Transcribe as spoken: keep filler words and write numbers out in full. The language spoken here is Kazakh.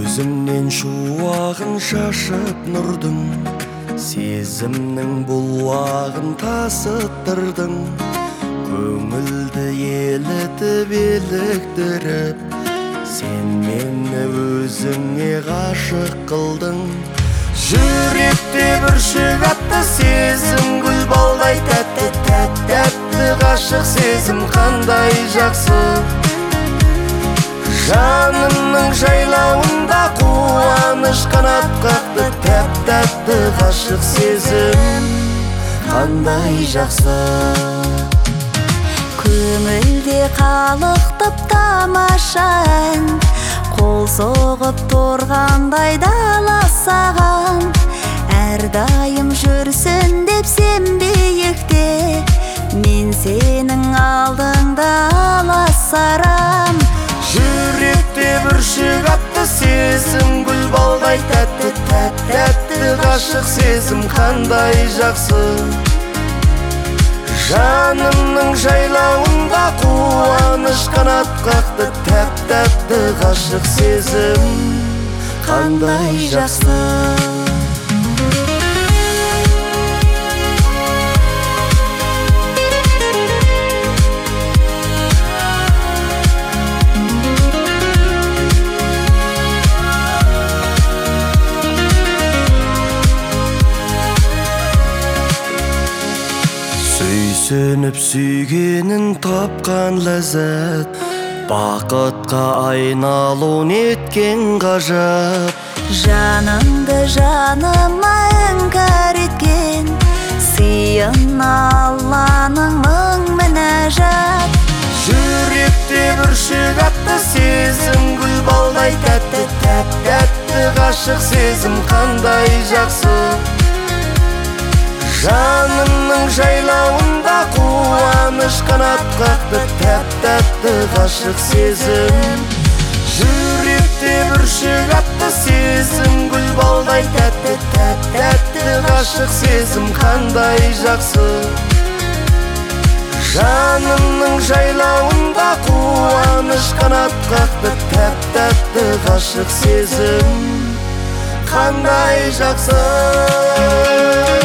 Көзіңнен шуағын шашып нұрдың, сезімнің бұлағын тасыттырдың. Көңілді елітіп еліктіріп, сен мені өзіңе ғашық қылдың. Жүректе бүршік атты сезім, гүл балдай тәтті, тәтті, тәтті ғашық сезім қандай жақсы. Жанымның жайлауында қуаныш қанат қақты, тәп тәтті ғашық сезім қандай жақсы. Көңілде қалықтып тамаша ән, қол соғып тұрғандай дала саған. Әрдайым жүрсін деп сен биікте, мен сенің алдыңда аласарам. Жүректе бүршік атты сезім, гүл балдай тәтті, тәтті, тәтті ғашық сезім қандай жақсы. Жанымның жайлауында қуаныш қанат қақты, тәп тәтті ғашық сезім қандай жақсы. Сүйсініп сүйгенін тапқан ләззат, бақытқа айналу неткен ғажап. Жанымды жаныма іңкәр еткен, сыйын Алланың мың мінәжат. Жүректе бүршік атты сезім, гүл балдай тәтті, тәтті, тәтті ғашық сезім қандай жақсы. Жанымның жайлауында қуаныш қанат қақты, тәп тәтті ғашық сезім. Жүректе бүршік атты сезім, гүл балдай тәтті, тәтті, тәтті ғашық сезім қандай жақсы. Жанымның жайлауында қуаныш қанат қақты, тәп тәтті ғашық сезім қандай жақсы.